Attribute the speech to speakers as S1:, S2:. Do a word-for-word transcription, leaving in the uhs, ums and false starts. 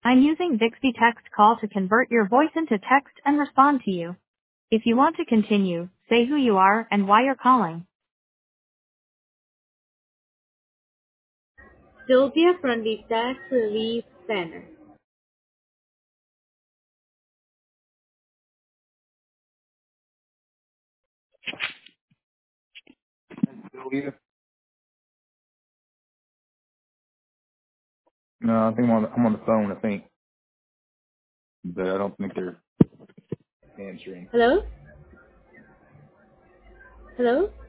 S1: I'm using Bixby Text Call to convert your voice into text and respond to you. If you want to continue, say who you are and why you're calling.
S2: Sylvia from the Tax Relief Center.
S3: Sylvia? No, I think I'm on, the, I'm on the phone, I think. But I don't think they're answering.
S2: Hello? Hello?